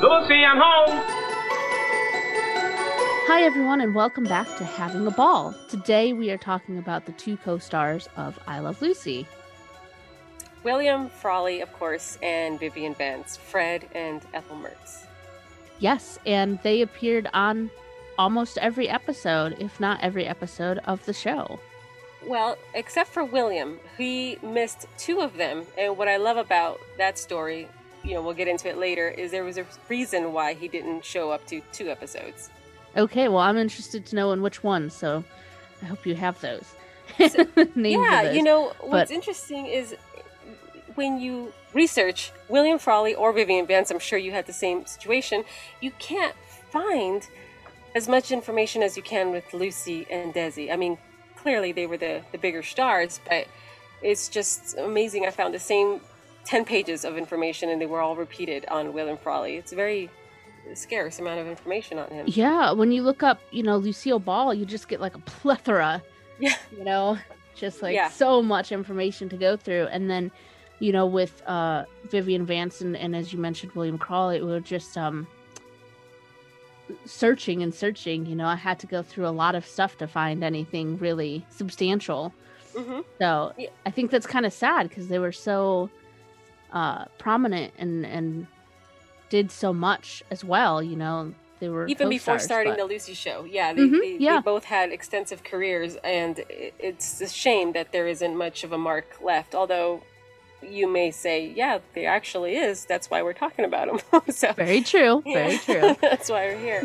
Lucy, I'm home. Hi, everyone, and welcome back to Having a Ball. Today we are talking about the two co-stars of I Love Lucy. William Frawley, of course, and Vivian Vance, Fred and Ethel Mertz. Yes, and they appeared on almost every episode, if not every episode, of the show. Well, except for William, he missed two of them. And what I love about that story, we'll get into it later, is there was a reason why he didn't show up to two episodes. Okay, well, I'm interested to know in which one, so I hope you have those. So, yeah, what's interesting is when you research William Frawley or Vivian Vance, I'm sure you had the same situation, you can't find as much information as you can with Lucy and Desi. I mean, clearly they were the bigger stars, but it's just amazing. I found the same 10 pages of information and they were all repeated on William Frawley. It's a very scarce amount of information on him. Yeah, when you look up, Lucille Ball, you just get like a plethora. Yeah. Just like so much information to go through. And then, with Vivian Vance and as you mentioned, William Frawley, we were just searching. I had to go through a lot of stuff to find anything really substantial. Mm-hmm. So I think that's kind of sad because they were so prominent and did so much as well. They were even before starting the Lucy show. Yeah, they both had extensive careers, and it's a shame that there isn't much of a mark left. Although you may say, yeah, there actually is. That's why we're talking about them. So, very true. Very true. That's why we're here.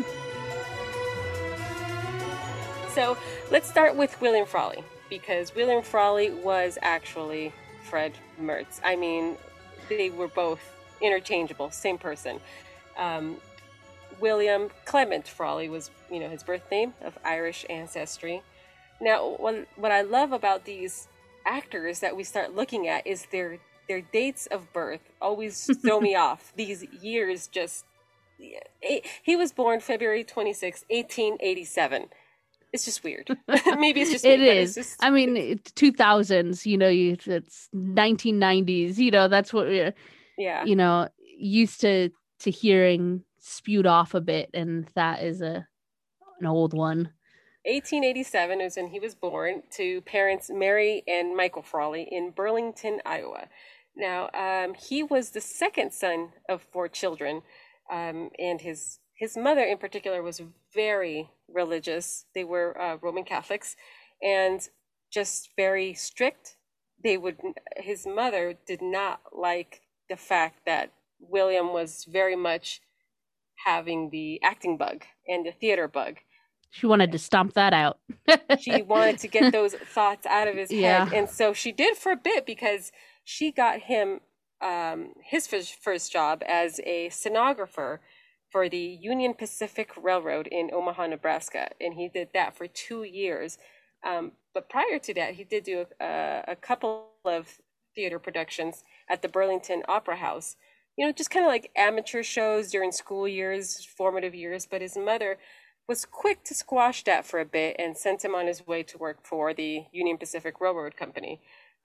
So let's start with William Frawley, because William Frawley was actually Fred Mertz. I mean, they were both interchangeable, same person. William Clement Frawley was, his birth name of Irish ancestry. Now, what I love about these actors that we start looking at is their dates of birth always throw me off. These years just... He was born February 26, 1887. It's just weird. Maybe it's just it me, is. Just... I mean, 2000s. It's 1990s. That's what we're used to hearing spewed off a bit, and that is an old one. 1887 is when he was born to parents Mary and Michael Frawley in Burlington, Iowa. Now, he was the second son of four children, and his mother in particular was very religious. They were Roman Catholics and just very strict. His mother did not like the fact that William was very much having the acting bug and the theater bug. She wanted to stomp that out. She wanted to get those thoughts out of his head. And so she did for a bit, because she got him his first job as a stenographer for the Union Pacific Railroad in Omaha, Nebraska. And he did that for 2 years. But prior to that, he did do a couple of theater productions at the Burlington Opera House. Just kind of like amateur shows during school years, formative years. But his mother was quick to squash that for a bit and sent him on his way to work for the Union Pacific Railroad Company,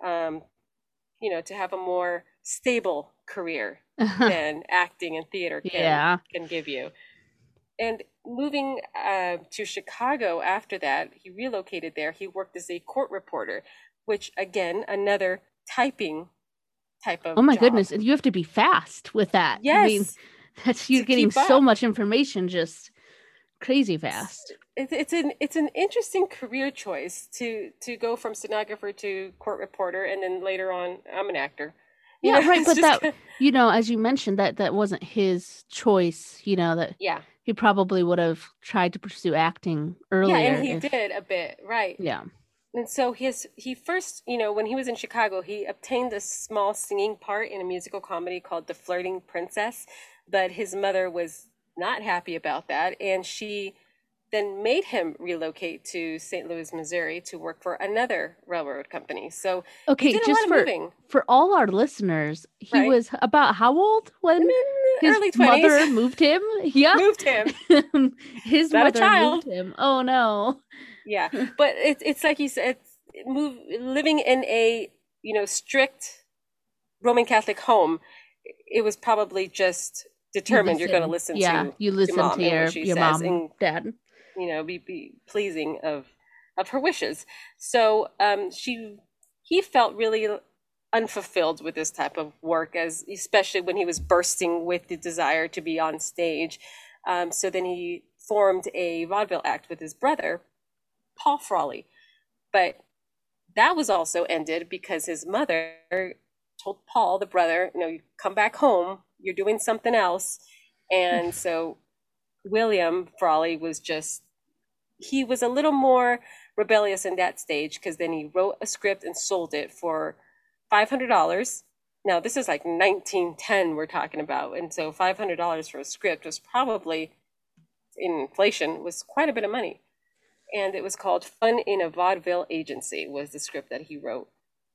to have a more stable career than acting and theater can give you. And moving to Chicago after that, he relocated there. He worked as a court reporter, which, again, another typing type of Oh my job. Goodness, and you have to be fast with that. Yes. I mean, you're getting so much information just crazy fast. It's an interesting career choice to go from stenographer to court reporter, and then later on, I'm an actor. Yeah, right. But that, as you mentioned, that wasn't his choice. That he probably would have tried to pursue acting earlier. Yeah, and he did a bit, right? Yeah. And so he first, when he was in Chicago, he obtained a small singing part in a musical comedy called The Flirting Princess, but his mother was not happy about that, and she then made him relocate to St. Louis, Missouri to work for another railroad company. So he did a lot of moving. For all our listeners, he was about how old when his early 20s. Mother moved him? Yeah. Moved him. His not mother a child. moved him. Oh no. Yeah. But it's like you said, living in a, strict Roman Catholic home, it was probably just determined you're going to listen to you listen mom to your says, mom, and dad. You know, be pleasing of her wishes. So he felt really unfulfilled with this type of work, as especially when he was bursting with the desire to be on stage. So then he formed a vaudeville act with his brother, Paul Frawley. But that was also ended because his mother told Paul, the brother, you come back home, you're doing something else. And so William Frawley he was a little more rebellious in that stage, because then he wrote a script and sold it for $500. Now, this is like 1910 we're talking about. And so $500 for a script was probably, in inflation, was quite a bit of money. And it was called Fun in a Vaudeville Agency, was the script that he wrote.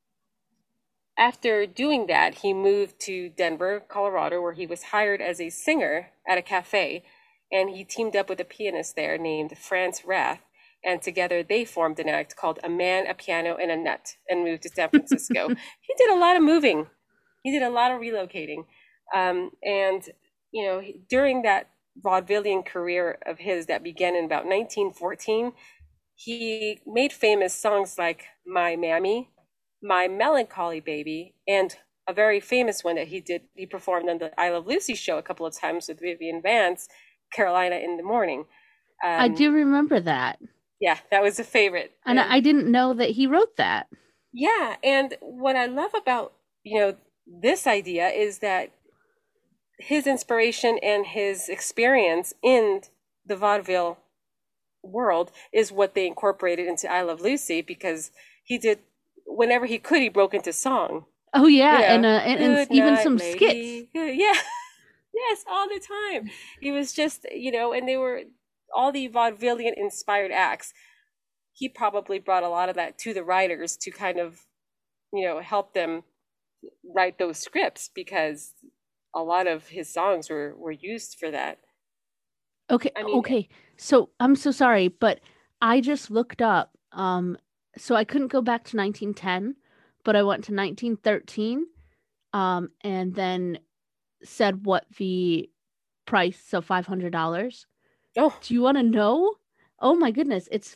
After doing that, he moved to Denver, Colorado, where he was hired as a singer at a cafe. And he teamed up with a pianist there named France Rath. And together they formed an act called A Man, a Piano, and a Nut, and moved to San Francisco. He did a lot of moving. He did a lot of relocating. And, during that vaudevillian career of his that began in about 1914, he made famous songs like My Mammy, My Melancholy Baby, and a very famous one that he performed on the I Love Lucy show a couple of times with Vivian Vance, Carolina in the Morning. I do remember that. Yeah, that was a favorite. And I didn't know that he wrote that. Yeah, and what I love about, this idea is that his inspiration and his experience in the vaudeville world is what they incorporated into I Love Lucy, because he did, whenever he could, he broke into song. Oh, yeah, and even night, some lady. Skits. Yeah, yes, all the time. He was just, and they were all the vaudevillian inspired acts. He probably brought a lot of that to the writers to kind of, help them write those scripts, because a lot of his songs were used for that. Okay. Okay. So I'm so sorry, but I just looked up. So I couldn't go back to 1910, but I went to 1913, and then said what the price, so $500. Oh, do you want to know? Oh my goodness, it's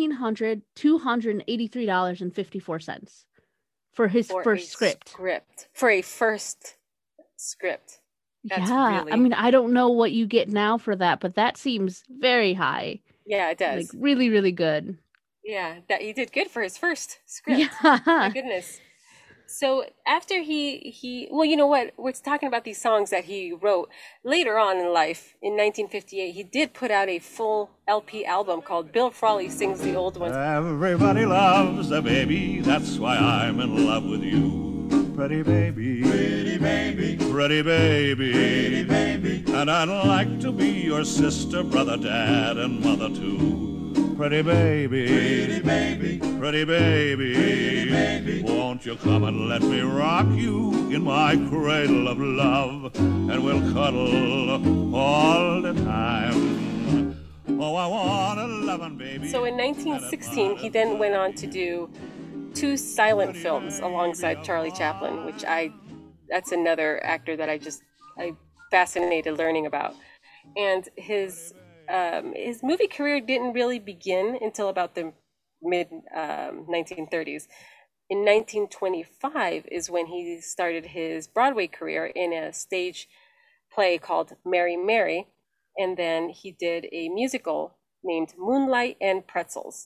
$1,283.54 for his first script. For a first script. That's really... I mean, I don't know what you get now for that, but that seems very high. Yeah, it does. Like really, really good. Yeah, that he did good for his first script. Yeah. My goodness. So after he well, you know what? We're talking about these songs that he wrote later on in life. In 1958, he did put out a full LP album called Bill Frawley Sings the Old Ones. Everybody loves a baby, that's why I'm in love with you. Pretty baby, pretty baby, pretty baby, pretty baby. And I'd like to be your sister, brother, dad, and mother too. Pretty baby, pretty baby, pretty baby, pretty baby. Won't you come and let me rock you in my cradle of love, and we'll cuddle all the time. Oh, I want a lovin' baby. So in 1916, he then went on to do 2 silent films alongside Charlie Chaplin, which that's another actor that I'm fascinated learning about. And his movie career didn't really begin until about the mid 1930s. In 1925 is when he started his Broadway career in a stage play called Mary Mary, and then he did a musical named Moonlight and Pretzels,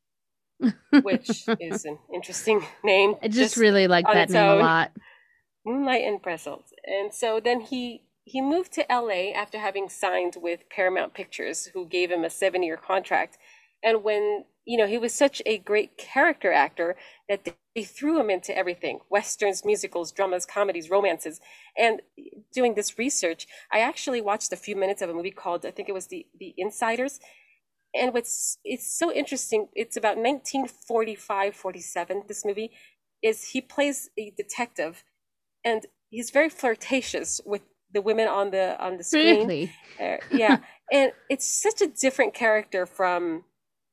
which is an interesting name. I just really like that name a lot. Moonlight and Pretzels. And so then he moved to LA after having signed with Paramount Pictures, who gave him a 7-year contract. And when, he was such a great character actor that they threw him into everything: Westerns, musicals, dramas, comedies, romances. And doing this research, I actually watched a few minutes of a movie called, I think it was The Insiders. And it's so interesting. It's about 1945-47, this movie, is he plays a detective, and he's very flirtatious with the women on the screen. Really? Yeah. And it's such a different character from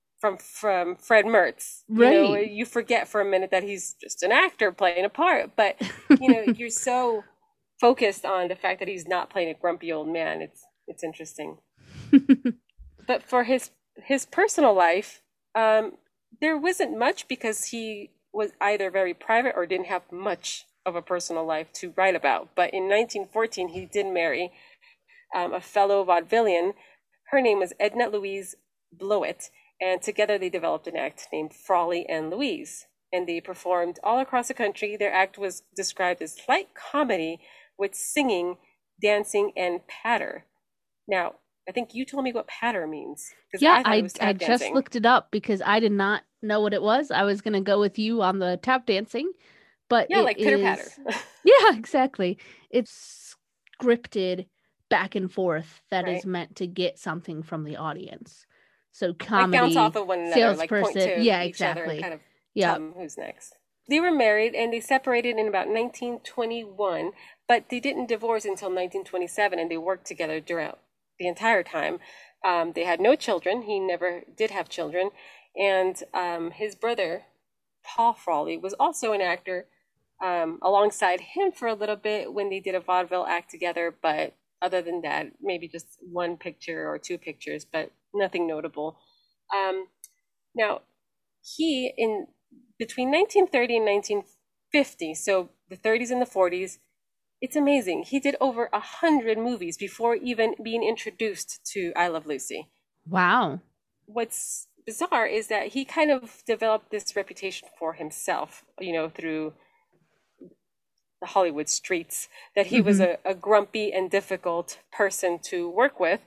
Fred Mertz. Right. You forget for a minute that he's just an actor playing a part, but you're so focused on the fact that he's not playing a grumpy old man. It's interesting. But for his personal life, there wasn't much, because he was either very private or didn't have much of a personal life to write about. But in 1914, he did marry a fellow vaudevillian. Her name was Edna Louise Blowett, and together they developed an act named Frawley and Louise. And they performed all across the country. Their act was described as light comedy with singing, dancing, and patter. Now, I think you told me what patter means. Yeah, I just looked it up because I did not know what it was. I was going to go with you on the tap dancing, but yeah, like pitter patter. Yeah, exactly. It's scripted back and forth that is meant to get something from the audience. So comedy, like bounce off of one another, salesperson, like point to yeah, each exactly. other and kind of tell them who's next. They were married and they separated in about 1921, but they didn't divorce until 1927, and they worked together throughout the entire time. They had no children. He never did have children. And his brother, Paul Frawley, was also an actor alongside him for a little bit when they did a vaudeville act together. But other than that, maybe just one picture or two pictures, but nothing notable. Now, he, in between 1930 and 1950, so the 30s and the 40s, it's amazing. He did over 100 movies before even being introduced to I Love Lucy. Wow. What's bizarre is that he kind of developed this reputation for himself, through the Hollywood streets, that he was a grumpy and difficult person to work with,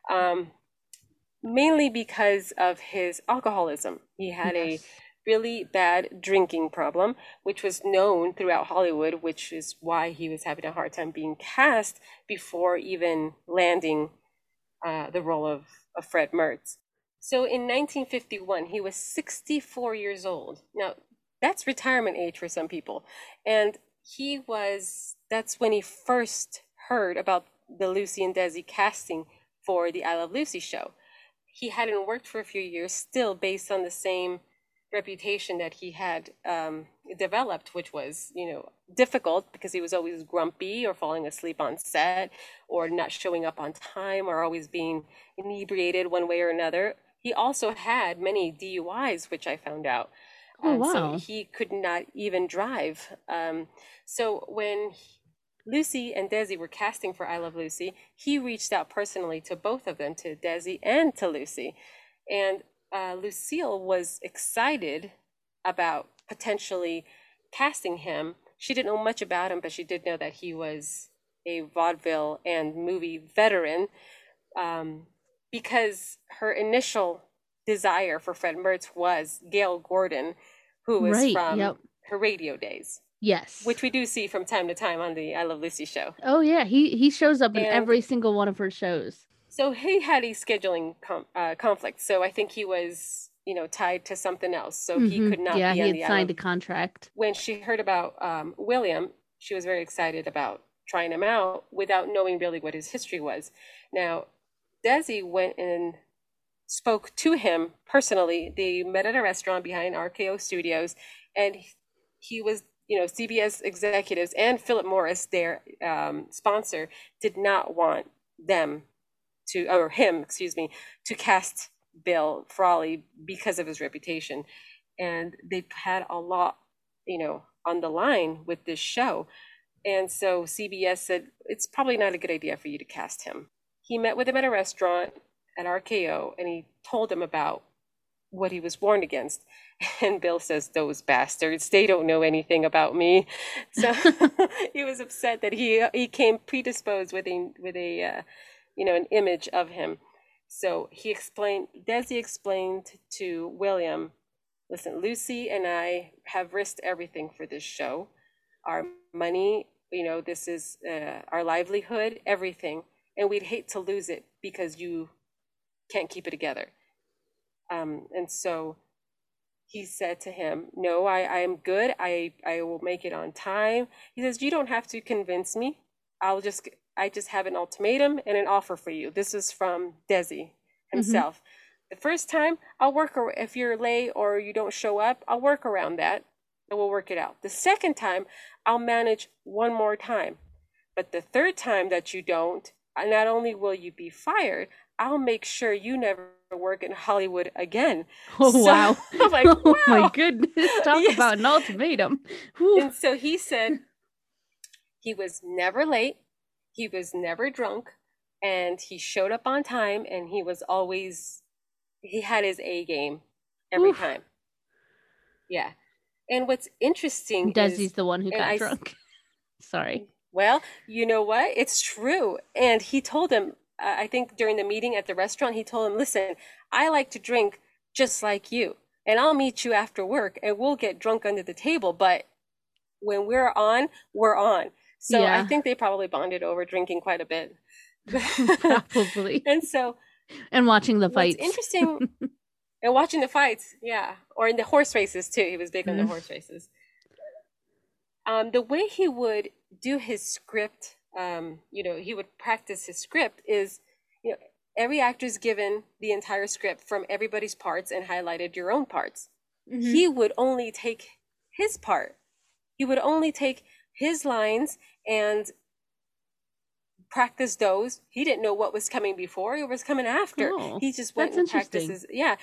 mainly because of his alcoholism. He had a really bad drinking problem, which was known throughout Hollywood, which is why he was having a hard time being cast before even landing the role of Fred Mertz. So in 1951, he was 64 years old. Now, that's retirement age for some people. And that's when he first heard about the Lucy and Desi casting for the I Love Lucy show. He hadn't worked for a few years, still based on the same reputation that he had developed, which was, difficult because he was always grumpy or falling asleep on set or not showing up on time or always being inebriated one way or another. He also had many DUIs, which I found out. Oh, wow. So he could not even drive. So when Lucy and Desi were casting for I Love Lucy, he reached out personally to both of them, to Desi and to Lucy. And Lucille was excited about potentially casting him. She didn't know much about him, but she did know that he was a vaudeville and movie veteran, because her initial desire for Fred Mertz was Gail Gordon, who was from her radio days. Yes. Which we do see from time to time on the I Love Lucy show. Oh, yeah. He shows up in every single one of her shows. So he had a scheduling conflict. So I think he was, tied to something else. So he could not be on the he had signed a contract. When she heard about William, she was very excited about trying him out without knowing really what his history was. Now, Desi went and spoke to him personally. They met at a restaurant behind RKO Studios, and he was, CBS executives and Philip Morris, their sponsor, did not want him to cast Bill Frawley because of his reputation. And they had a lot, on the line with this show. And so CBS said, it's probably not a good idea for you to cast him. He met with him at a restaurant at RKO, and he told him about what he was warned against. And Bill says, those bastards, they don't know anything about me. So he was upset that he came predisposed with a an image of him. So Desi explained to William, listen, Lucy and I have risked everything for this show. Our money, this is our livelihood, everything. And we'd hate to lose it because you can't keep it together. And so he said to him, no, I am good. I will make it on time. He says, you don't have to convince me. I just have an ultimatum and an offer for you. This is from Desi himself. The first time, if you're late or you don't show up, I'll work around that and we'll work it out. The second time, I'll manage one more time. but the third time that you don't, not only will you be fired, I'll make sure you never work in Hollywood again. Oh, wow. I'm like, wow. Oh, my goodness. Talk about an ultimatum. Whew. And so he said he was never late. He was never drunk. And he showed up on time. And he had his A game every time. Yeah. And what's interesting Desi's the one who got drunk. Sorry. Well, you know what? It's true. And he told him, I think during the meeting at the restaurant, he told him, listen, I like to drink just like you. And I'll meet you after work and we'll get drunk under the table. But when we're on, we're on. So I think they probably bonded over drinking quite a bit. Probably. And watching the fights. What's interesting. And watching the fights. Yeah. Or in the horse races too. He was big on the horse races. The way he would do his script, he would practice his script is, every actor's given the entire script from everybody's parts and highlighted your own parts. Mm-hmm. He would only take his part. He would only take his lines and practice those. He didn't know what was coming before or was coming after. Oh, he just went and practices. Yeah.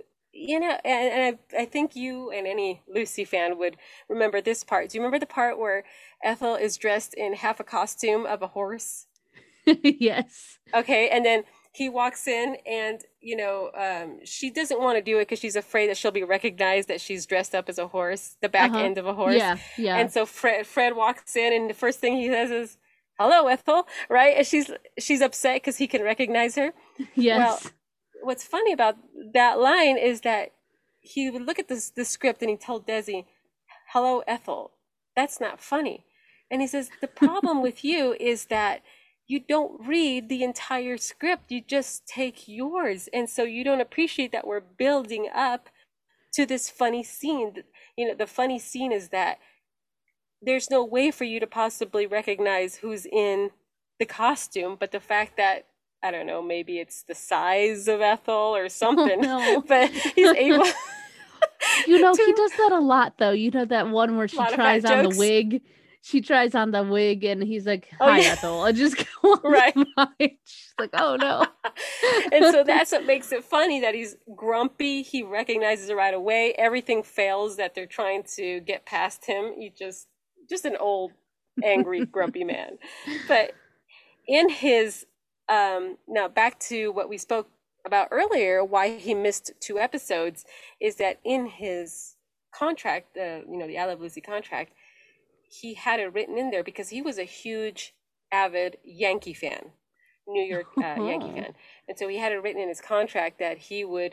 And I think you and any Lucy fan would remember this part. Do you remember the part where Ethel is dressed in half a costume of a horse? Yes. Okay. And then he walks in and, she doesn't want to do it because she's afraid that she'll be recognized that she's dressed up as a horse, the back end of a horse. Yeah. Yeah. And so Fred walks in and the first thing he says is, hello, Ethel. Right. And she's upset because he can recognize her. Yes. Well, what's funny about that line is that he would look at the script and he told Desi, hello, Ethel. That's not funny. And he says, the problem with you is that you don't read the entire script. You just take yours. And so you don't appreciate that we're building up to this funny scene. The funny scene is that there's no way for you to possibly recognize who's in the costume, but the fact that, I don't know, maybe it's the size of Ethel or something, but he's able. He does that a lot, though. That one where she tries on the wig. She tries on the wig, and he's like, "Hi, Ethel." I just go on right. She's like, "Oh no!" And so that's what makes it funny that he's grumpy. He recognizes it right away. Everything fails that they're trying to get past him. He just an old, angry, grumpy man. But in his now back to what we spoke about earlier, why he missed 2 episodes is that in his contract, the I Love Lucy contract, he had it written in there because he was a huge, avid Yankee fan, New York Yankee fan, and so he had it written in his contract that he would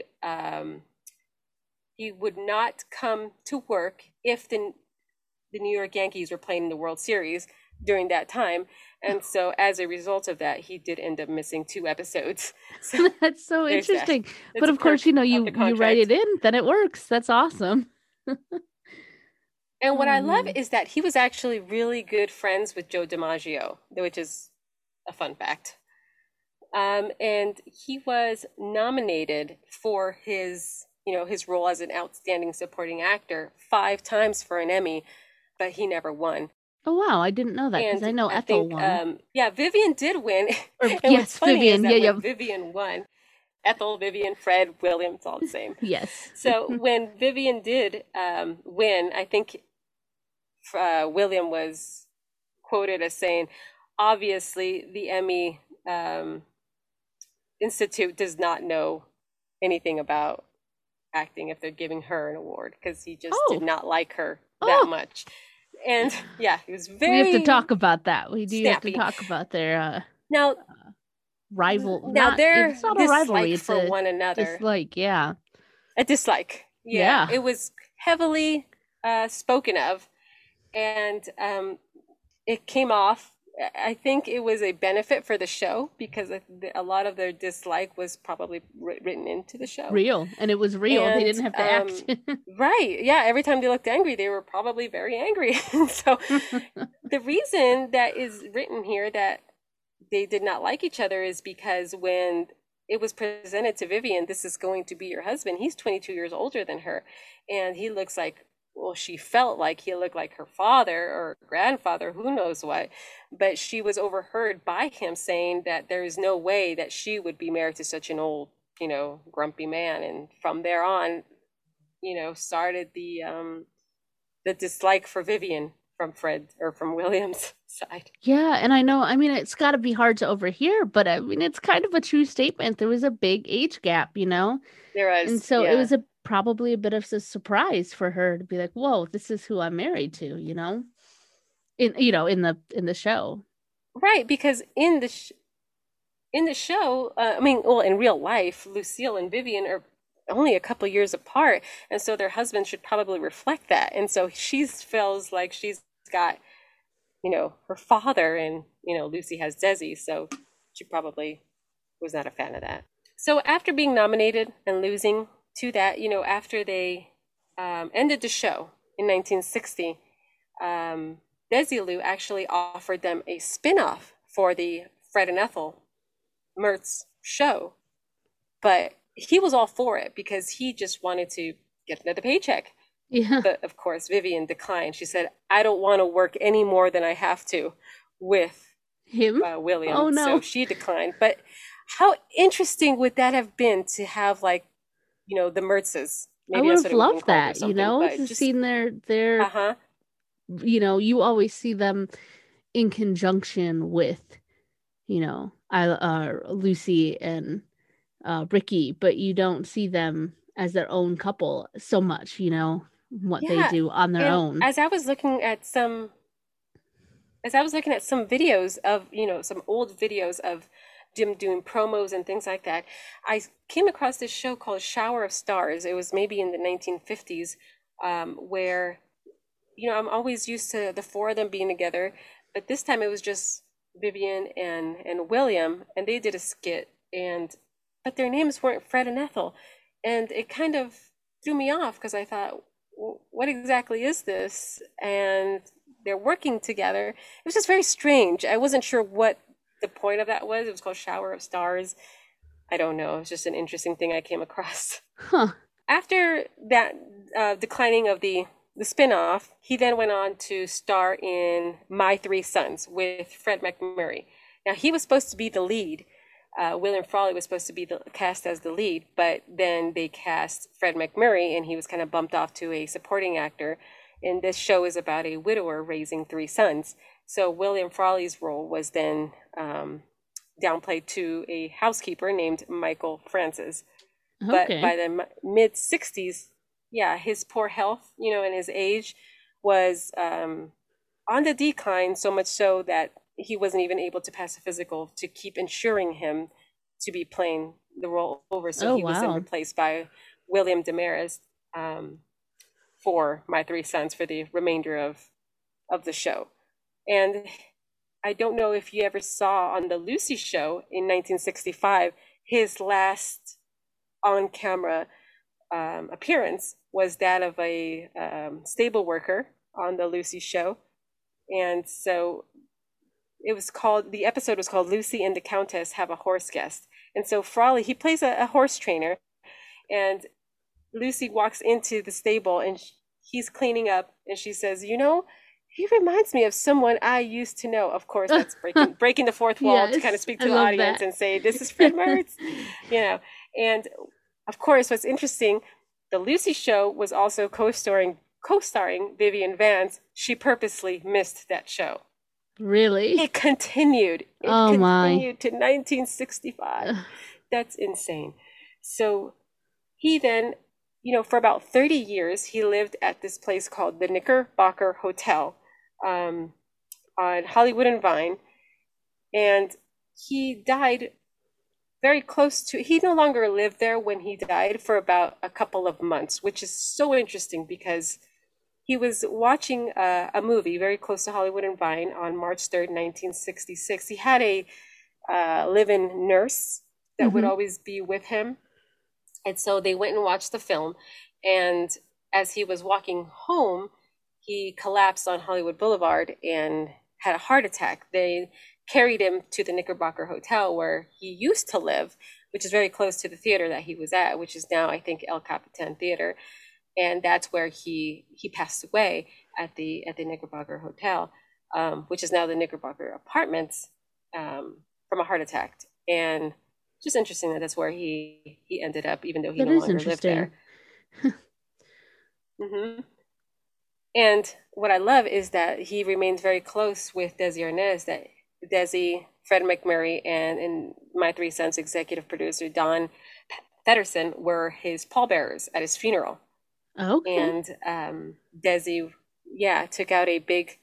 not come to work if the New York Yankees were playing in the World Series during that time. And so as a result of that, he did end up missing 2 episodes. So that's so interesting. But of course, you write it in, then it works. That's awesome. And what I love is that he was actually really good friends with Joe DiMaggio, which is a fun fact. And he was nominated for his role as an outstanding supporting actor 5 times for an Emmy, but he never won. Oh, wow. I didn't know that because I know Ethel won. Vivian did win. Yes, Vivian. When Vivian won, Ethel, Vivian, Fred, William, it's all the same. Yes. So when Vivian did win, I think William was quoted as saying, obviously the Emmy Institute does not know anything about acting if they're giving her an award, because he just did not like her that much. And it was very. We have to talk about that. We do snappy. Have to talk about their rival. It's not a rivalry. It's for one another. Dislike, yeah. A dislike. Yeah. It was heavily spoken of, and it came off. I think it was a benefit for the show because a lot of their dislike was probably written into the show. Real. And it was real. And, they didn't have to act. Right. Yeah. Every time they looked angry, they were probably very angry. So the reason that is written here that they did not like each other is because when it was presented to Vivian, this is going to be your husband. He's 22 years older than her. And he looks like well, she felt like he looked like her father or grandfather, who knows what, but she was overheard by him saying that there is no way that she would be married to such an old, grumpy man. And from there on, started the dislike for Vivian from Fred or from William's side. Yeah, and I know, I mean, it's got to be hard to overhear, but I mean, it's kind of a true statement. There was a big age gap, There was, and so it was probably a bit of a surprise for her to be like, "Whoa, this is who I'm married to," in the show. Right, because in the show, in real life, Lucille and Vivian are only a couple years apart, and so their husbands should probably reflect that. And so she feels like she's got, her father, and Lucy has Desi, so she probably was not a fan of that. So after being nominated and losing to that, after they ended the show in 1960, Desilu actually offered them a spin-off for the Fred and Ethel Mertz show, but he was all for it because he just wanted to get another paycheck. Yeah. But of course, Vivian declined. She said, "I don't want to work any more than I have to with him, William." Oh no! So she declined. But how interesting would that have been to have, like, the Mertzes? Maybe I would have loved that, to see their. You always see them in conjunction with, Lucy and Ricky, but you don't see them as their own couple so much, what they do on their own. As I was looking at some videos of, some old videos of Jim doing promos and things like that, I came across this show called Shower of Stars. It was maybe in the 1950s, where, I'm always used to the four of them being together, but this time it was just Vivian and William, and they did a skit, but their names weren't Fred and Ethel, and it kind of threw me off because I thought, what exactly is this? And they're working together. It was just very strange. I wasn't sure what the point of that was. It was called Shower of Stars. I don't know. It's just an interesting thing I came across. Huh. After that declining of the spinoff, he then went on to star in My Three Sons with Fred MacMurray. Now, he was supposed to be the lead. William Frawley was supposed to be cast as the lead, but then they cast Fred MacMurray, and he was kind of bumped off to a supporting actor. And this show is about a widower raising three sons. So William Frawley's role was then downplayed to a housekeeper named Michael Francis. Okay. But by the mid-60s, his poor health, and his age was on the decline, so much so that he wasn't even able to pass a physical to keep ensuring him to be playing the role over. So he was then replaced by William Damaris for My Three Sons for the remainder of the show. And I don't know if you ever saw on the Lucy show in 1965, his last on-camera appearance was that of a stable worker on the Lucy show. And so the episode was called Lucy and the Countess Have a Horse Guest. And so Frawley, he plays a horse trainer, and Lucy walks into the stable and he's cleaning up, and she says, he reminds me of someone I used to know. Of course, that's breaking the fourth wall to kind of speak to the audience and say, this is Fred Mertz, And of course, what's interesting, the Lucy show was also co-starring Vivian Vance. She purposely missed that show. Really? It continued. It continued to 1965. That's insane. So he then, for about 30 years, he lived at this place called the Knickerbocker Hotel on Hollywood and Vine. And he died very close to, he no longer lived there when he died for about a couple of months, which is so interesting because he was watching a movie very close to Hollywood and Vine on March 3rd, 1966. He had a live-in nurse that would always be with him. And so they went and watched the film. And as he was walking home, he collapsed on Hollywood Boulevard and had a heart attack. They carried him to the Knickerbocker Hotel where he used to live, which is very close to the theater that he was at, which is now, I think, El Capitan Theater. and that's where he passed away at the Knickerbocker Hotel, which is now the Knickerbocker Apartments, from a heart attack. And just interesting that that's where he ended up, even though he no longer lived there. Mm-hmm. And what I love is that he remains very close with Desi Arnaz, that Desi, Fred MacMurray, and My Three Sons executive producer Don Pedersen were his pallbearers at his funeral. Okay. And Desi, took out a big,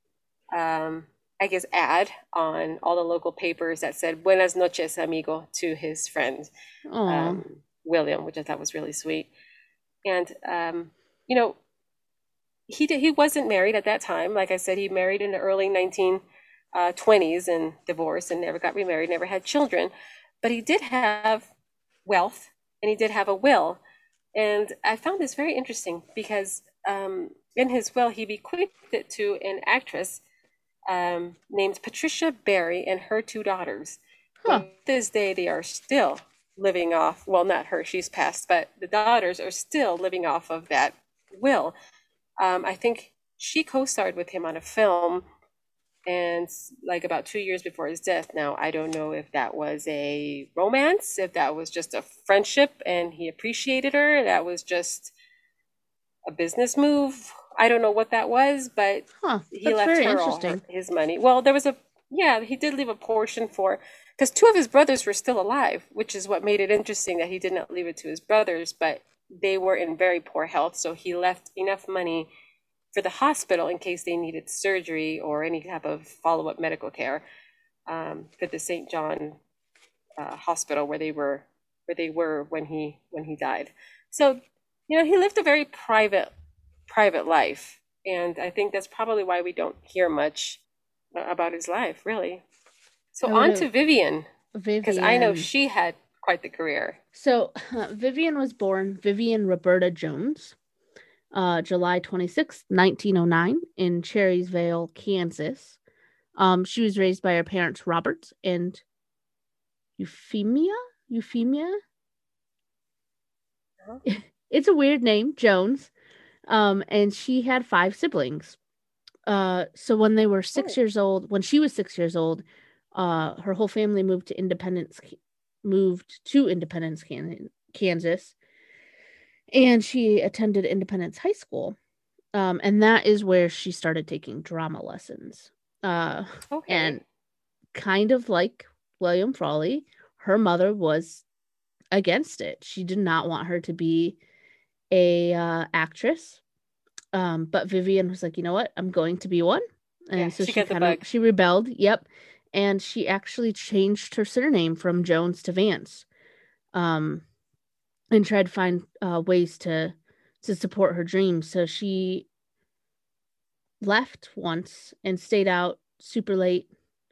I guess, ad on all the local papers that said "Buenas noches, amigo" to his friend, William, which I thought was really sweet. And he wasn't married at that time. Like I said, he married in the early 1920s and divorced and never got remarried, never had children. But he did have wealth, and he did have a will. And I found this very interesting because in his will, he bequeathed it to an actress named Patricia Barry and her two daughters. To this day, they are still living off, well, not her, she's passed, but the daughters are still living off of that will. I think she co-starred with him on a film, and like about 2 years before his death. Now, I don't know if that was a romance, if that was just a friendship and he appreciated her, that was just a business move. I don't know what that was, but he left her all his money. Well, there was he did leave a portion because two of his brothers were still alive, which is what made it interesting that he did not leave it to his brothers, but they were in very poor health. So he left enough money for the hospital in case they needed surgery or any type of follow-up medical care, for the St. John hospital where they were when he died. So, he lived a very private life. And I think that's probably why we don't hear much about his life, really. So on to Vivian, because I know she had quite the career. So Vivian was born Vivian Roberta Jones, July 26, 1909, in Cherrysville, Kansas. She was raised by her parents, Robert and Euphemia? It's a weird name, Jones. And she had 5 siblings. So when they were 6 years old, when she was 6 years old, her whole family moved to Independence, Kansas. And she attended Independence High School. And that is where she started taking drama lessons. And kind of like William Frawley, her mother was against it. She did not want her to be a actress. But Vivian was like, you know what? I'm going to be one. And so she rebelled. Yep. And she actually changed her surname from Jones to Vance. And tried to find ways to support her dreams. So she left once and stayed out super late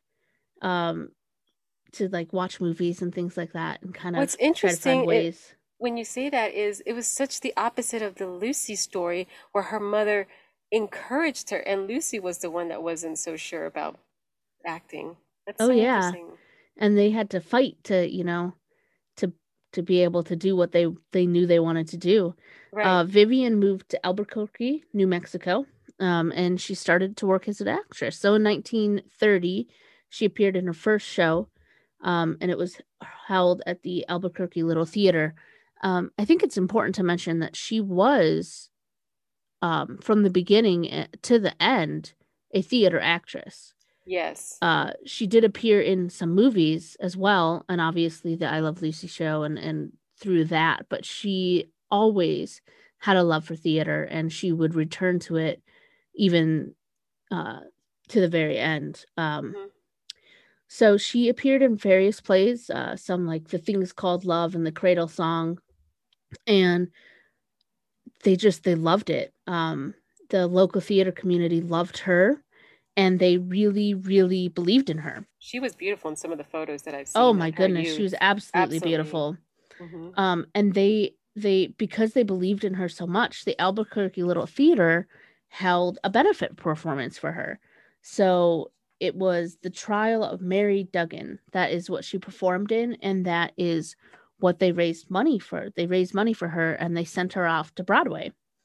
to like watch movies and things like that, and kind of what's interesting try to find ways. When you say that is it was such the opposite of the Lucy story, where her mother encouraged her and Lucy was the one that wasn't so sure about acting. That's so interesting. And they had to fight to to be able to do what they knew they wanted to do. Right. Vivian moved to Albuquerque, New Mexico, and she started to work as an actress. So in 1930, she appeared in her first show, and it was held at the Albuquerque Little Theater. I think it's important to mention that she was, from the beginning to the end, a theater actress. Yes. She did appear in some movies as well, and obviously the I Love Lucy show and through that, but she always had a love for theater, and she would return to it even to the very end. So she appeared in various plays, some like The Things Called Love and The Cradle Song, and they loved it. The local theater community loved her, and they really, really believed in her. She was beautiful in some of the photos that I've seen. Oh my goodness, she was absolutely beautiful. Mm-hmm. And they because they believed in her so much, the Albuquerque Little Theater held a benefit performance for her. So it was The Trial of Mary Duggan. That is what she performed in, and that is what they raised money for. They raised money for her, and they sent her off to Broadway.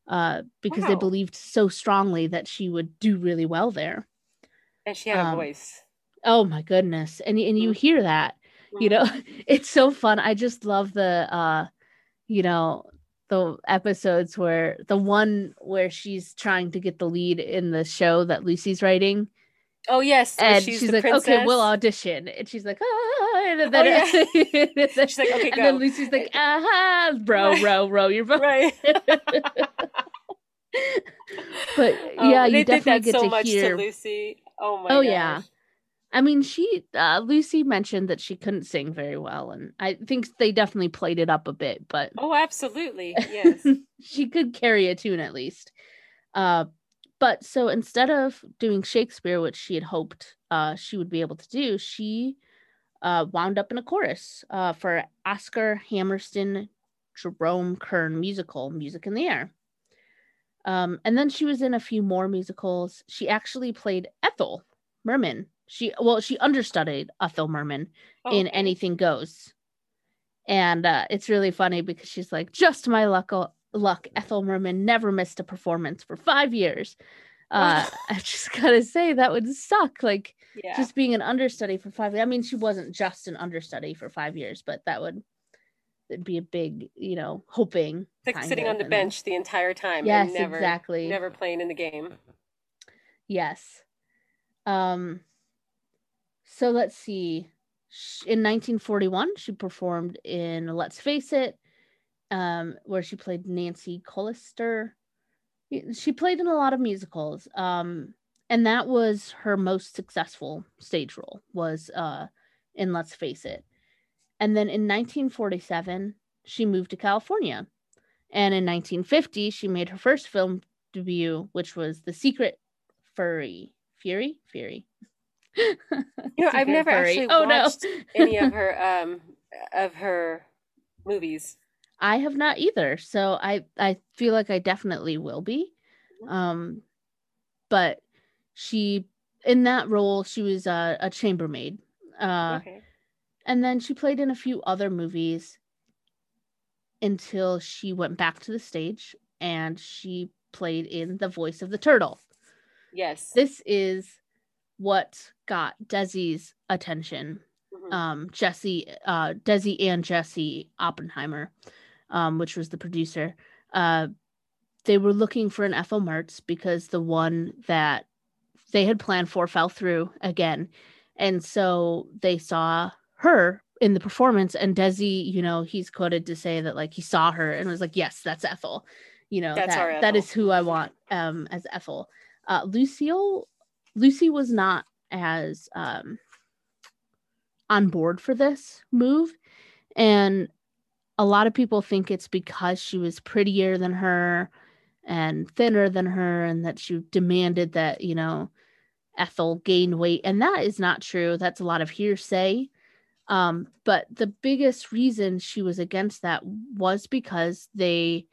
because they believed so strongly that she would do really well there. And she had a voice. Oh my goodness. And you hear that, you know, it's so fun. I just love the, you know, the episodes where the one where she's trying to get the lead in the show that Lucy's writing. Oh yes, and she's like, princess. Okay, we'll audition. And she's like, and then, she's like, okay, go. And then Lucy's like, row your boat. Right. But yeah, you definitely get so to much hear to Lucy. Oh my gosh. Yeah. I mean, Lucy mentioned that she couldn't sing very well, and I think they definitely played it up a bit, but oh, absolutely, yes. She could carry a tune at least. But so instead of doing Shakespeare, which she had hoped she would be able to do, she wound up in a chorus for Oscar Hammerstein Jerome Kern musical, Music in the Air. And then she was in a few more musicals. She actually played Ethel Merman. She understudied Ethel Merman in Anything Goes. And it's really funny because she's like, just my luck, Ethel Merman never missed a performance for 5 years. I just gotta say that would suck. Like, just being an understudy for 5 years. I mean, she wasn't just an understudy for 5 years, but it'd be a big, you know, hoping. Like sitting on the bench the entire time. Yes, and never, exactly. Never playing in the game. Yes. So let's see. In 1941, she performed in Let's Face It, where she played Nancy Collister. She played in a lot of musicals, and that was her most successful stage role, was in Let's Face It. And then in 1947, she moved to California. And in 1950, she made her first film debut, which was The Secret Fury. You know, I've never actually watched any of her movies. I have not either, so I feel like I definitely will be. But she, in that role, she was a chambermaid. And then she played in a few other movies until she went back to the stage, and she played in The Voice of the Turtle. Yes. This is what got Desi's attention. Desi and Jesse Oppenheimer, which was the producer. They were looking for an Ethel Mertz because the one that they had planned for fell through again. And so they saw her in the performance, and Desi, you know, he's quoted to say that, like, he saw her and was like, yes, that's Ethel. You know, that is who I want as Ethel. Lucy was not as on board for this move, and a lot of people think it's because she was prettier than her and thinner than her, and that she demanded that, you know, Ethel gain weight, and that is not true. That's a lot of hearsay. But the biggest reason she was against that was because they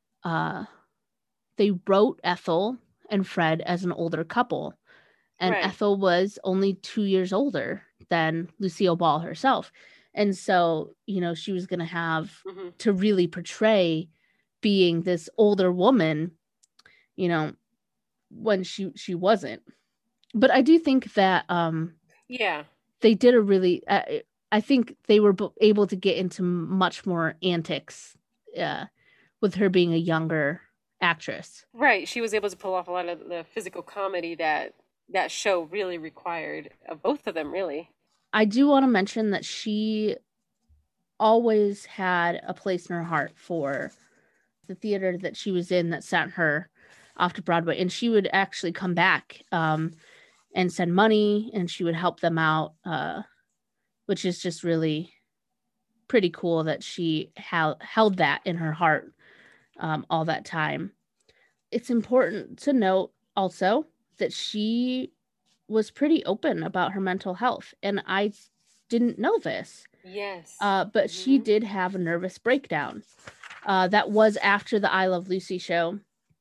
wrote Ethel and Fred as an older couple, and Ethel was only 2 years older than Lucille Ball herself. And so, you know, she was going to have to really portray being this older woman, you know, when she wasn't. But I do think that they did a really I think they were able to get into much more antics with her being a younger actress. Right. She was able to pull off a lot of the physical comedy that show really required of both of them, really. I do want to mention that she always had a place in her heart for the theater that she was in that sent her off to Broadway. And she would actually come back and send money, and she would help them out, which is just really pretty cool that she held that in her heart all that time. It's important to note also that she was pretty open about her mental health, and I didn't know this. Yes. But she did have a nervous breakdown. That was after the I Love Lucy show.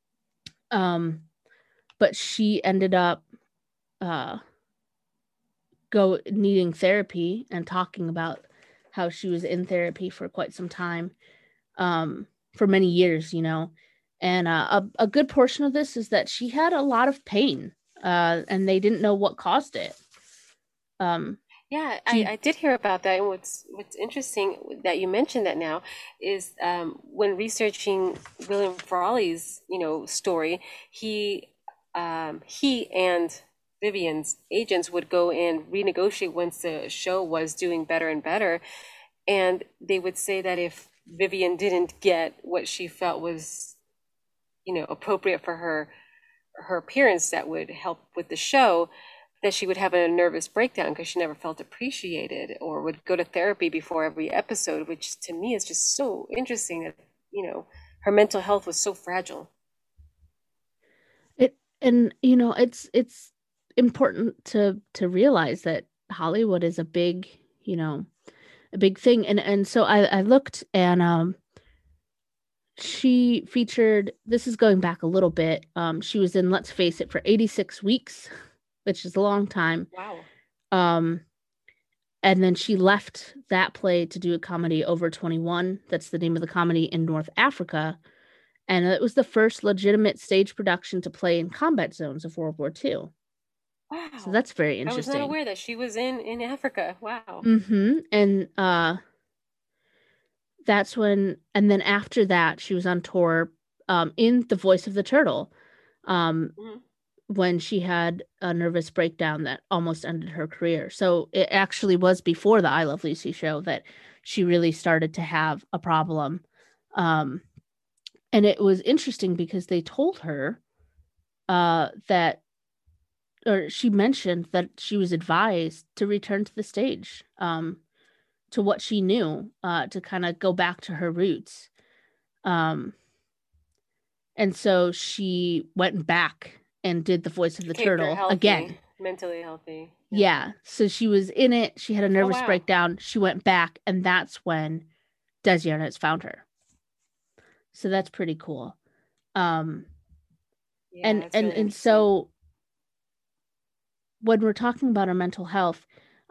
But she ended up needing therapy and talking about how she was in therapy for quite some time, for many years, you know, And a good portion of this is that she had a lot of pain, and they didn't know what caused it. Yeah, I did hear about that. And what's interesting that you mentioned that now is when researching William Frawley's, story, he and Vivian's agents would go and renegotiate once the show was doing better and better. And they would say that if Vivian didn't get what she felt was, appropriate for her appearance that would help with the show, that she would have a nervous breakdown because she never felt appreciated, or would go to therapy before every episode, which to me is just so interesting that, her mental health was so fragile. It's important to realize that Hollywood is a big thing. And so I looked, and she featured, this is going back a little bit. She was in Let's Face It for 86 weeks, which is a long time. Wow. And then she left that play to do a comedy, Over 21. That's the name of the comedy, in North Africa. And it was the first legitimate stage production to play in combat zones of World War II. Wow. So that's very interesting. I was not aware that she was in Africa. Wow. Mm-hmm. And that's when, and then after that, she was on tour in The Voice of the Turtle. Mm-hmm. When she had a nervous breakdown that almost ended her career. So it actually was before the I Love Lucy show that she really started to have a problem. And it was interesting because they told her she mentioned that she was advised to return to the stage, to what she knew, to kind of go back to her roots. And so she went back and did The Voice of the Turtle again. Mentally healthy. Yeah. So she was in it. She had a nervous breakdown. She went back, and that's when Desi Arnaz found her. So that's pretty cool. And so when we're talking about her mental health,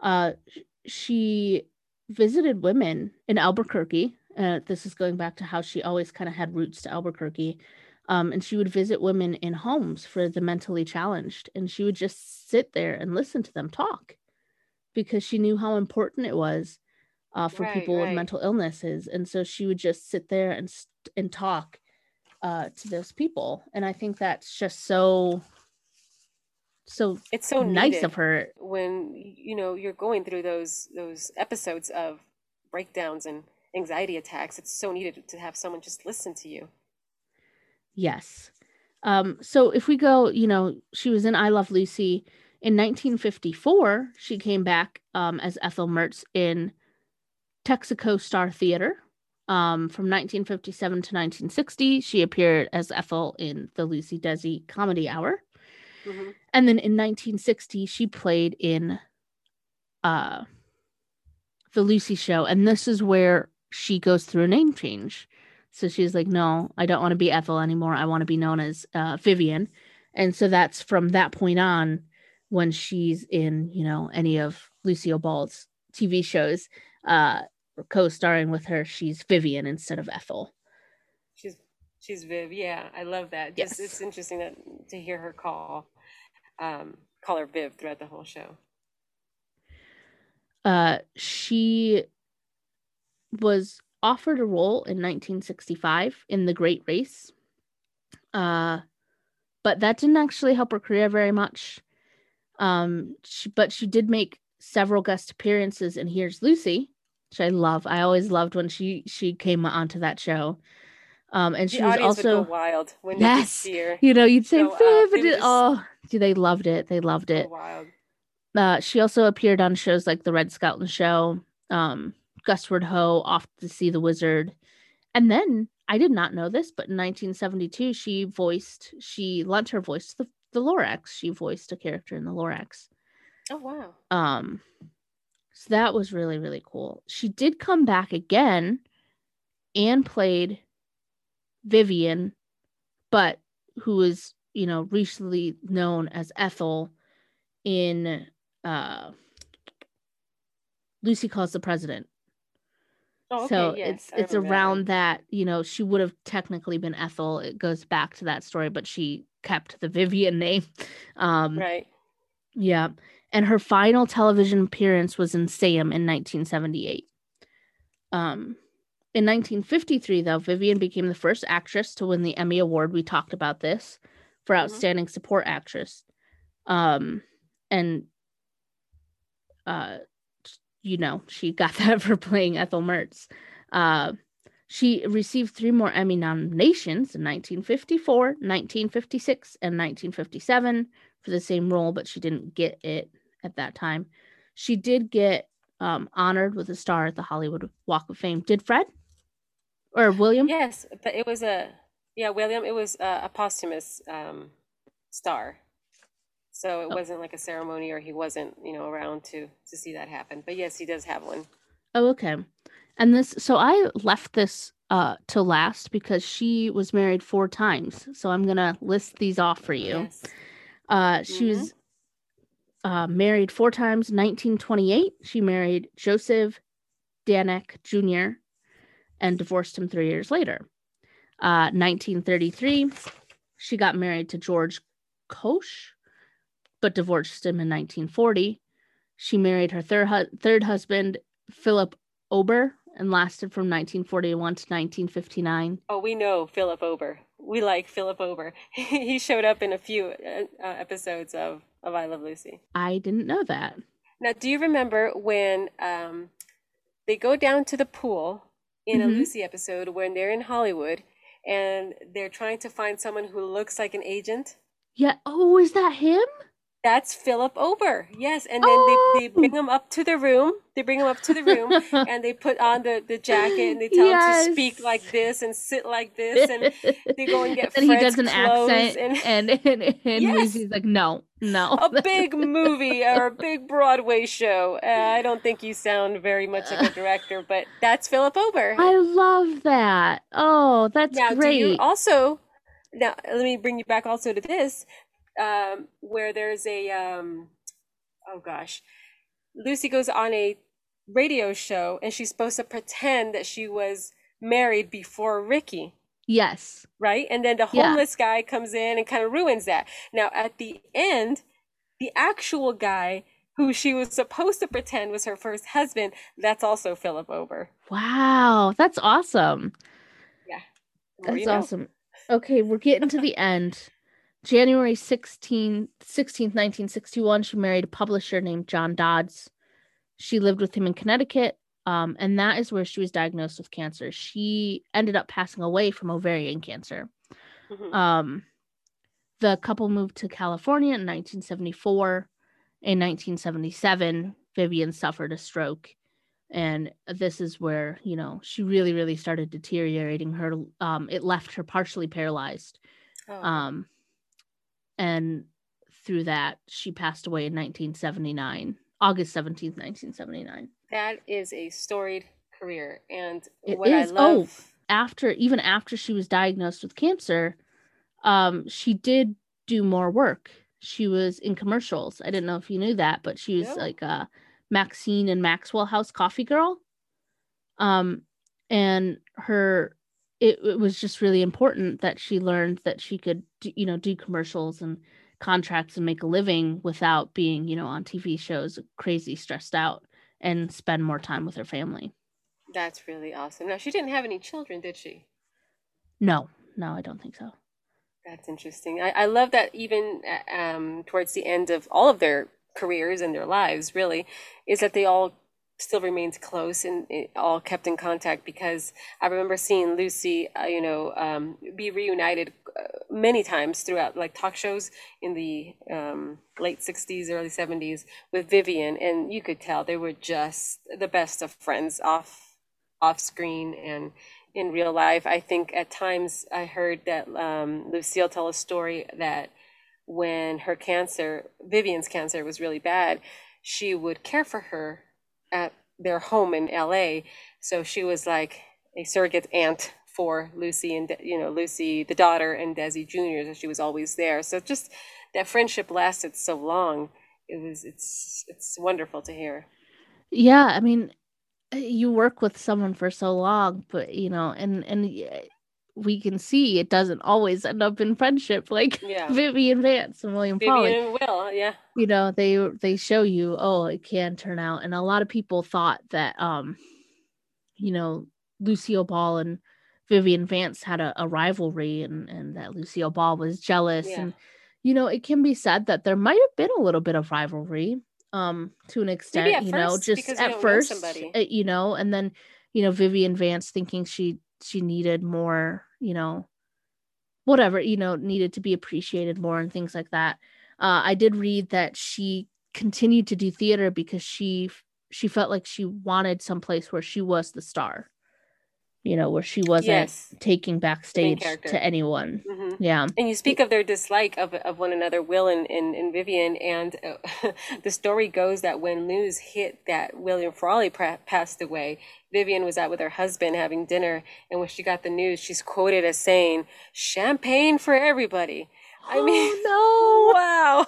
she visited women in Albuquerque. This is going back to how she always kind of had roots to Albuquerque. And she would visit women in homes for the mentally challenged, and she would just sit there and listen to them talk, because she knew how important it was for people with mental illnesses. And so she would just sit there and talk to those people. And I think that's just so it's so nice of her when you're going through those episodes of breakdowns and anxiety attacks. It's so needed to have someone just listen to you. Yes. So if we go, she was in I Love Lucy. In 1954, she came back as Ethel Mertz in Texaco Star Theater. From 1957 to 1960, she appeared as Ethel in the Lucy Desi Comedy Hour. Mm-hmm. And then in 1960, she played in The Lucy Show. And this is where she goes through a name change. So she's like, no, I don't want to be Ethel anymore. I want to be known as Vivian. And so that's from that point on, when she's in, any of Lucille Ball's TV shows, co-starring with her, she's Vivian instead of Ethel. She's Viv. Yeah, I love that. Yes. It's interesting to hear her call her Viv throughout the whole show. She was offered a role in 1965 in The Great Race, but that didn't actually help her career very much. But she did make several guest appearances in Here's Lucy, which I love. I always loved when she came onto that show. And she was also would go wild when they could see her. You'd say, they loved it. They loved it. Wild. She also appeared on shows like The Red Skelton Show, Gusward Ho, Off to See the Wizard. And then, I did not know this, but in 1972, she lent her voice to the Lorax. She voiced a character in the Lorax. Oh, wow. So that was really, really cool. She did come back again and played Vivian, but who was, recently known as Ethel in Lucy Calls the President. Oh, so okay, yes, it's around that, you know, she would have technically been Ethel. It goes back to that story, but she kept the Vivian name. Right. Yeah. And her final television appearance was in Sam in 1978. In 1953, though, Vivian became the first actress to win the Emmy Award. We talked about this for Outstanding Support Actress. And you know, she got that for playing Ethel Mertz. She received 3 more Emmy nominations in 1954, 1956, and 1957 for the same role, but she didn't get it at that time. She did get honored with a star at the Hollywood Walk of Fame. Did Fred? Or William? Yes, but it was William, it was a posthumous star. So it wasn't like a ceremony, or he wasn't, you know, around to see that happen. But yes, he does have one. Oh, okay. And this, so I left this to last because she was married 4 times. So I'm gonna list these off for you. Yes. She was married 4 times. 1928, she married Joseph Danek Jr. and divorced him 3 years later. 1933, she got married to George Koch, but divorced him in 1940. She married her third husband, Philip Ober, and lasted from 1941 to 1959. Oh, we know Philip Ober. We like Philip Ober. He showed up in a few episodes of I Love Lucy. I didn't know that. Now, do you remember when they go down to the pool in a Lucy episode when they're in Hollywood and they're trying to find someone who looks like an agent? Yeah. Oh, is that him? That's Philip Ober. Yes. And then they bring him up to the room. And they put on the jacket and they tell him to speak like this and sit like this. And they go and get Fred's he does an clothes. Accent. And Lucy's like, no. A big movie or a big Broadway show. I don't think you sound very much like a director, but that's Philip Ober. I love that. Oh, that's great. Now, let me bring you back also to this. Where there's a Lucy goes on a radio show and she's supposed to pretend that she was married before Ricky. Yes. Right? And then the homeless guy comes in and kind of ruins that. Now, at the end, the actual guy who she was supposed to pretend was her first husband, that's also Philip Ober. Wow, that's awesome. Yeah. That's awesome. Okay, we're getting to the end. January 16th, 1961, she married a publisher named John Dodds. She lived with him in Connecticut, and that is where she was diagnosed with cancer. She ended up passing away from ovarian cancer. The couple moved to California in 1974. In 1977, Vivian suffered a stroke, and this is where, you know, she really, really started deteriorating. It left her partially paralyzed. And through that, she passed away in 1979, August 17th, 1979. That is a storied career. And I love... even after she was diagnosed with cancer, she did do more work. She was in commercials. I didn't know if you knew that, but she was like a Maxine and Maxwell House coffee girl. And it was just really important that she learned that she could, do commercials and contracts and make a living without being, on TV shows, crazy stressed out, and spend more time with her family. That's really awesome. Now, she didn't have any children, did she? No, I don't think so. That's interesting. I love that even towards the end of all of their careers and their lives, really, is that they all still remained close and all kept in contact, because I remember seeing Lucy, be reunited many times throughout, like, talk shows in the late 60s, early 70s with Vivian, and you could tell they were just the best of friends off screen and in real life. I think at times I heard that Lucille tell a story that when Vivian's cancer was really bad, she would care for her at their home in LA. So she was like a surrogate aunt for Lucy and, Lucy, the daughter, and Desi Jr. So she was always there. So just that friendship lasted so long. It's wonderful to hear. Yeah. I mean, you work with someone for so long, but you know, and we can see it doesn't always end up in friendship, like Vivian Vance and William Frawley. Vivian and Will, yeah. You know, they show you, oh, it can turn out. And a lot of people thought that you know, Lucille Ball and Vivian Vance had a rivalry, and that Lucille Ball was jealous. And you know, it can be said that there might have been a little bit of rivalry to an extent, you know, just at first, you know, and then, you know, Vivian Vance thinking she needed more, you know, whatever, you know, needed to be appreciated more and things like that. I did read that she continued to do theater because she felt like she wanted someplace where she was the star, you know, where she wasn't taking backstage to anyone. Yeah. And you speak of their dislike of one another, Will and Vivian. And the story goes that when news hit that William Frawley passed away, Vivian was out with her husband having dinner. And when she got the news, she's quoted as saying, "Champagne for everybody." I mean, no. Wow.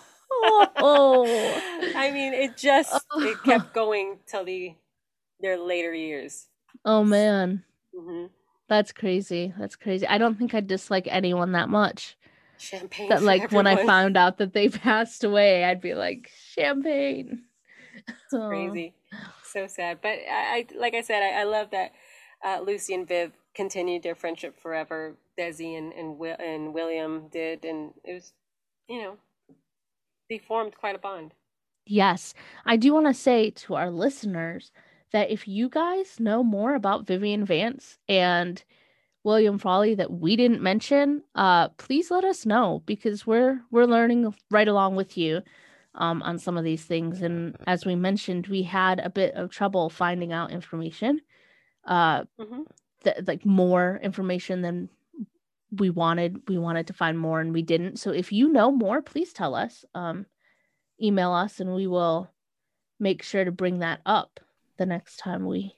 Oh. I mean, it kept going till their later years. Oh, man. That's crazy. That's crazy. I don't think I dislike anyone that much. Champagne. That, like, everyone. when I found out that they passed away, I'd be like, champagne. It's crazy. So sad. But I like I said, I love that Lucy and Viv continued their friendship forever. Desi and William did, and it was, you know, they formed quite a bond. Yes. I do want to say to our listeners that if you guys know more about Vivian Vance and William Frawley that we didn't mention, please let us know, because we're learning right along with you on some of these things. And as we mentioned, we had a bit of trouble finding out information, like more information than we wanted. We wanted to find more and we didn't. So if you know more, please tell us. Email us and we will make sure to bring that up the next time we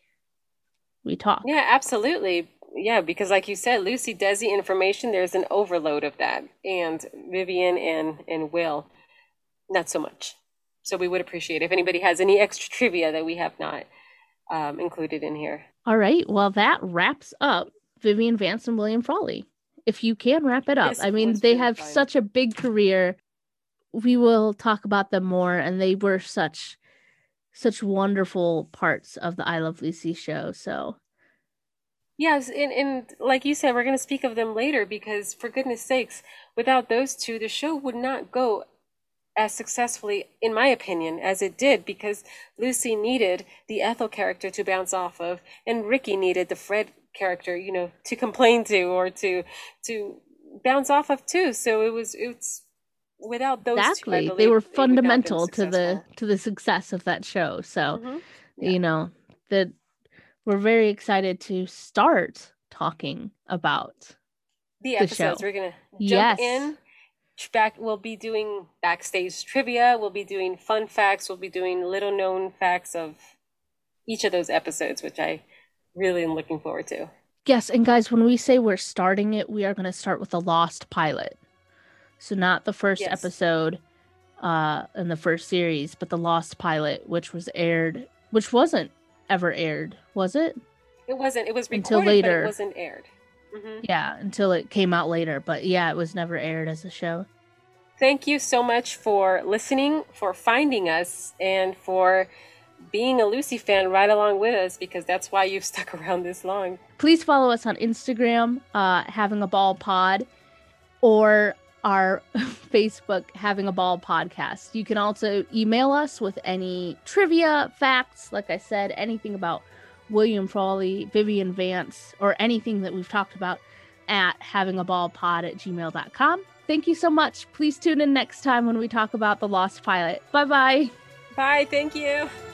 talk. Yeah, absolutely. Yeah, because like you said, Lucy, Desi information, there's an overload of that. And Vivian and Will, not so much. So we would appreciate if anybody has any extra trivia that we have not included in here. All right. Well, that wraps up Vivian Vance and William Frawley. If you can wrap it up. I mean, they have such a big career. We will talk about them more, and they were such wonderful parts of the I Love Lucy show. So yes, and like you said, we're going to speak of them later, because for goodness sakes, without those two, the show would not go as successfully, in my opinion, as it did, because Lucy needed the Ethel character to bounce off of, and Ricky needed the Fred character, you know, to complain to or to bounce off of too. So it's without those exactly. two, they were fundamental to the success of that show. So you know, that we're very excited to start talking about the episodes. We're gonna jump in. We'll be doing backstage trivia. We'll be doing fun facts. We'll be doing little known facts of each of those episodes, which I really am looking forward to. Yes, and guys, when we say we're starting it, we are going to start with the Lost pilot. So not the first episode in the first series, but the Lost pilot, which wasn't ever aired, was it? It wasn't. It was recorded, until later. But it wasn't aired. Yeah, until it came out later. But yeah, it was never aired as a show. Thank you so much for listening, for finding us, and for being a Lucy fan right along with us, because that's why you've stuck around this long. Please follow us on Instagram, Having a Ball Pod, or our Facebook, Having a Ball Podcast. You can also email us with any trivia, facts, like I said, anything about William Frawley, Vivian Vance, or anything that we've talked about at havingaballpod@gmail.com. Thank you so much. Please tune in next time when we talk about the Lost pilot. Bye-bye. Bye. Thank you.